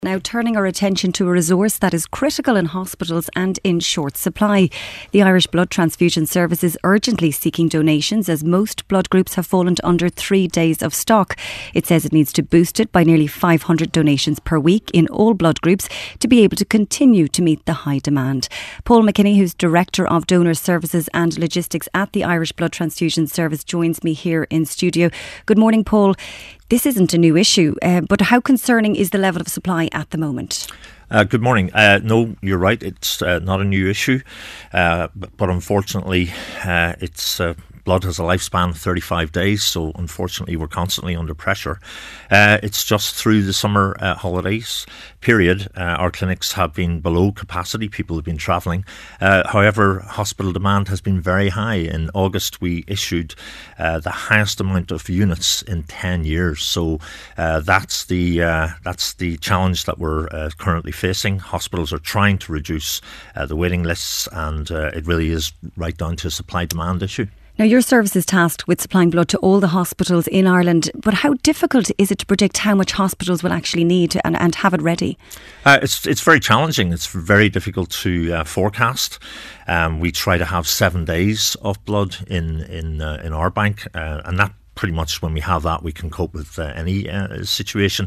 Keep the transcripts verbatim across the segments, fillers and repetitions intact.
Now turning our attention to a resource that is critical in hospitals and in short supply. The Irish Blood Transfusion Service is urgently seeking donations as most blood groups have fallen to under three days of stock. It says it needs to boost it by nearly five hundred donations per week in all blood groups to be able to continue to meet the high demand. Paul McKinney, who's Director of Donor Services and Logistics at the Irish Blood Transfusion Service, joins me here in studio. Good morning, Paul. This isn't a new issue, uh, but how concerning is the level of supply at the moment? Uh, good morning. Uh, no, you're right. It's uh, not a new issue, uh, but, but unfortunately, uh, it's uh, blood has a lifespan of thirty-five days, so unfortunately we're constantly under pressure. Uh, it's just through the summer uh, holidays period, uh, our clinics have been below capacity. People have been travelling. Uh, however, hospital demand has been very high. In August, we issued uh, the highest amount of units in ten years. So uh, that's the uh, that's the challenge that we're uh, currently facing. Hospitals are trying to reduce uh, the waiting lists, and uh, it really is right down to a supply-demand issue. Now, your service is tasked with supplying blood to all the hospitals in Ireland, but how difficult is it to predict how much hospitals will actually need and, and have it ready? Uh, it's it's very challenging. It's very difficult to uh, forecast. Um, we try to have seven days of blood in in uh, in our bank, uh, and that pretty much when we have that, we can cope with uh, any uh, situation.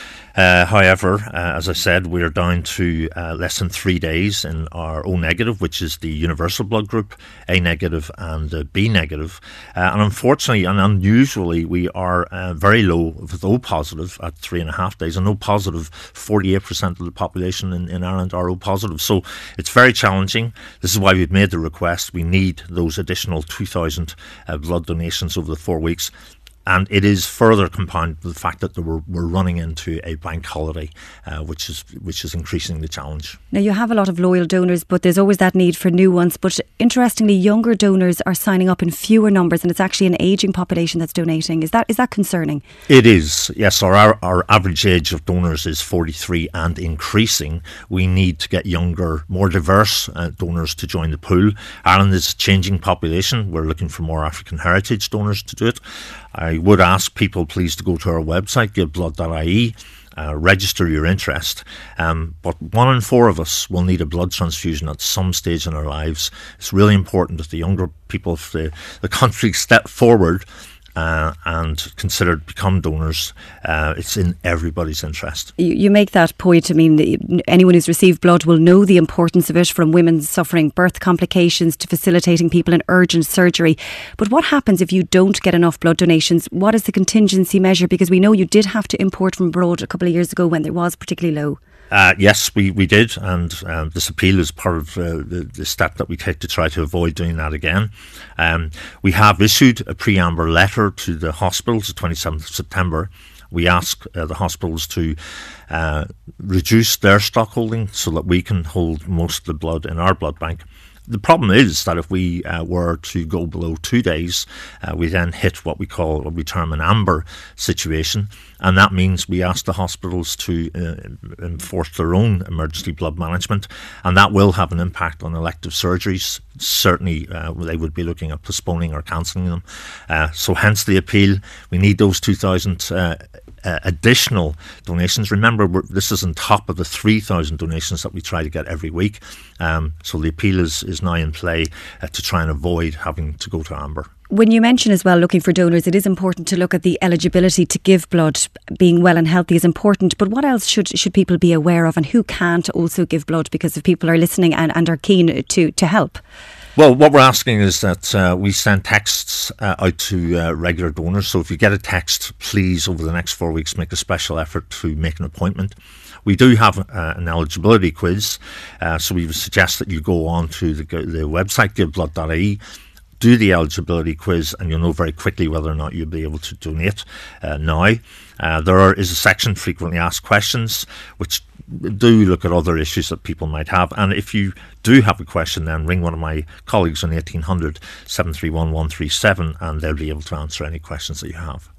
Uh, however, uh, as I said, we're down to uh, less than three days in our O negative, which is the universal blood group, A negative and uh, B negative. Uh, and unfortunately and unusually, we are uh, very low with O positive at three and a half days. And O positive, forty-eight percent of the population in, in Ireland are O positive. So it's very challenging. This is why we've made the request. We need those additional two thousand uh, blood donations over the four weeks. And it is further compounded with the fact that we're, we're running into a bank holiday, uh, which is which is increasing the challenge. Now, you have a lot of loyal donors, but there's always that need for new ones. But interestingly, younger donors are signing up in fewer numbers, and it's actually an ageing population that's donating. Is that is that concerning? It is, yes. Our, our average age of donors is forty-three and increasing. We need to get younger, more diverse uh, donors to join the pool. Ireland is a changing population. We're looking for more African heritage donors to do it. I would ask people please to go to our website, give blood dot I E, uh, register your interest. Um, but one in four of us will need a blood transfusion at some stage in our lives. It's really important that the younger people of the, the country step forward Uh, and consider become donors. Uh, it's in everybody's interest. You, you make that point. I mean, anyone who's received blood will know the importance of it, from women suffering birth complications to facilitating people in urgent surgery. But what happens if you don't get enough blood donations? What is the contingency measure? Because we know you did have to import from abroad a couple of years ago when there was particularly low. Uh, yes, we, we did, and um, this appeal is part of uh, the, the step that we take to try to avoid doing that again. Um, we have issued a preamble letter to the hospitals the twenty-seventh of September. We ask uh, the hospitals to uh, reduce their stock holding so that we can hold most of the blood in our blood bank. The problem is that if we uh, were to go below two days, uh, we then hit what we call, what we term an amber situation. And that means we ask the hospitals to uh, enforce their own emergency blood management. And that will have an impact on elective surgeries. Certainly, uh, they would be looking at postponing or cancelling them. Uh, so hence the appeal. We need those two thousand uh, Uh, additional donations. Remember, we're, this is on top of the three thousand donations that we try to get every week. Um, so the appeal is, is now in play uh, to try and avoid having to go to amber. When you mention as well looking for donors, it is important to look at the eligibility to give blood. Being well and healthy is important, but what else should should people be aware of, and who can't also give blood? Because if people are listening and, and are keen to, to help. Well, what we're asking is that uh, we send texts uh, out to uh, regular donors. So if you get a text, please, over the next four weeks, make a special effort to make an appointment. We do have uh, an eligibility quiz. Uh, so we would suggest that you go on to the, the website, give blood dot I E, do the eligibility quiz, and you'll know very quickly whether or not you'll be able to donate uh, now. Uh, there are, is a section, frequently asked questions, which do look at other issues that people might have. And if you do have a question, then ring one of my colleagues on eighteen hundred, seven three one, one three seven, and they'll be able to answer any questions that you have.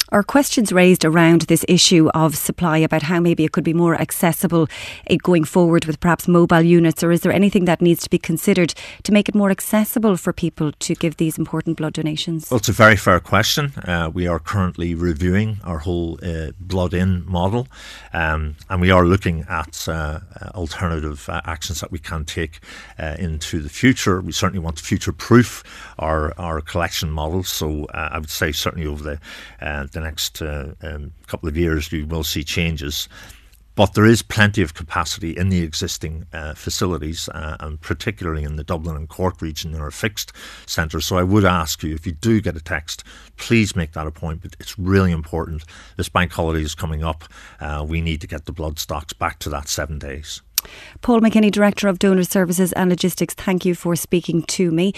Are questions raised around this issue of supply, about how maybe it could be more accessible going forward with perhaps mobile units, or is there anything that needs to be considered to make it more accessible for people to give these important blood donations? Well, it's a very fair question. Uh, we are currently reviewing our whole uh, blood-in model, um, and we are looking at uh, alternative uh, actions that we can take uh, into the future. We certainly want to future-proof our, our collection model, so uh, I would say certainly over the uh, the next uh, um, couple of years we will see changes. But there is plenty of capacity in the existing uh, facilities, uh, and particularly in the Dublin and Cork region in our fixed centres. So I would ask you, if you do get a text, please make that appointment. It's really important. This bank holiday is coming up. Uh, we need to get the blood stocks back to that seven days. Paul McKinney, Director of Donor Services and Logistics, thank you for speaking to me.